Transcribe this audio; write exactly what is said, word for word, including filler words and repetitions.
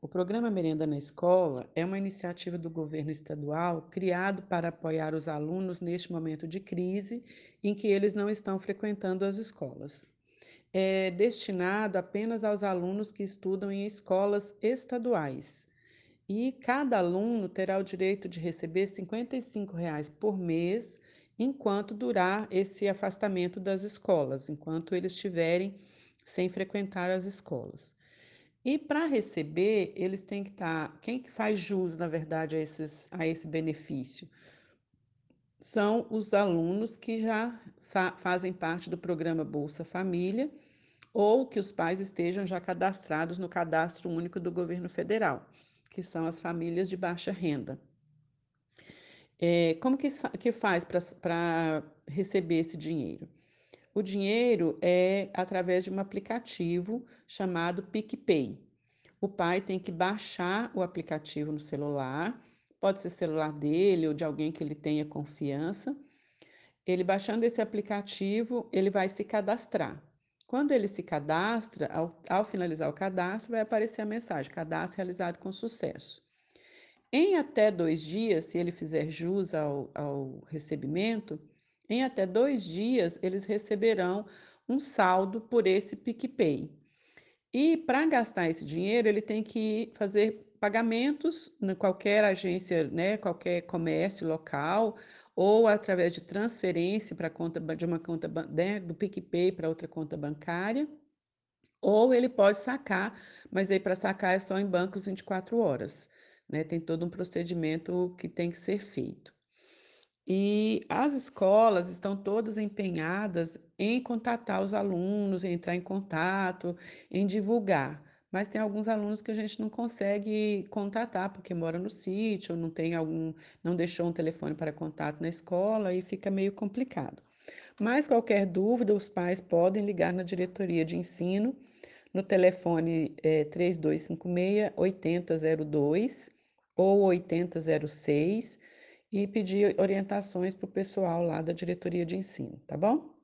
O programa Merenda na Escola é uma iniciativa do governo estadual criado para apoiar os alunos neste momento de crise em que eles não estão frequentando as escolas. É destinado apenas aos alunos que estudam em escolas estaduais. E cada aluno terá o direito de receber cinquenta e cinco reais por mês enquanto durar esse afastamento das escolas, enquanto eles estiverem sem frequentar as escolas. E para receber, eles têm que estar. Quem que faz jus, na verdade, a, esses, a esse benefício? São os alunos que já sa- fazem parte do programa Bolsa Família ou que os pais estejam já cadastrados no Cadastro Único do Governo Federal, que são as famílias de baixa renda. Eh, como que, sa- que faz para receber esse dinheiro? O dinheiro é através de um aplicativo chamado PicPay. O pai tem que baixar o aplicativo no celular, pode ser celular dele ou de alguém que ele tenha confiança. Ele baixando esse aplicativo, ele vai se cadastrar. Quando ele se cadastra, ao, ao finalizar o cadastro, vai aparecer a mensagem: cadastro realizado com sucesso. Em até dois dias, se ele fizer jus ao, ao recebimento, em até dois dias eles receberão um saldo por esse PicPay. E para gastar esse dinheiro, ele tem que fazer pagamentos em qualquer agência, né, qualquer comércio local, ou através de transferência para conta ba- de uma conta ban- né, do PicPay para outra conta bancária, ou ele pode sacar, mas aí para sacar é só em bancos vinte e quatro horas, né? Tem todo um procedimento que tem que ser feito. E as escolas estão todas empenhadas em contatar os alunos, em entrar em contato, em divulgar. Mas tem alguns alunos que a gente não consegue contatar porque mora no sítio, não tem algum, não deixou um telefone para contato na escola e fica meio complicado. Mas qualquer dúvida, os pais podem ligar na diretoria de ensino no telefone eh, três dois cinco seis, oito zero zero dois ou oito zero zero seis e pedir orientações para o pessoal lá da diretoria de ensino, tá bom?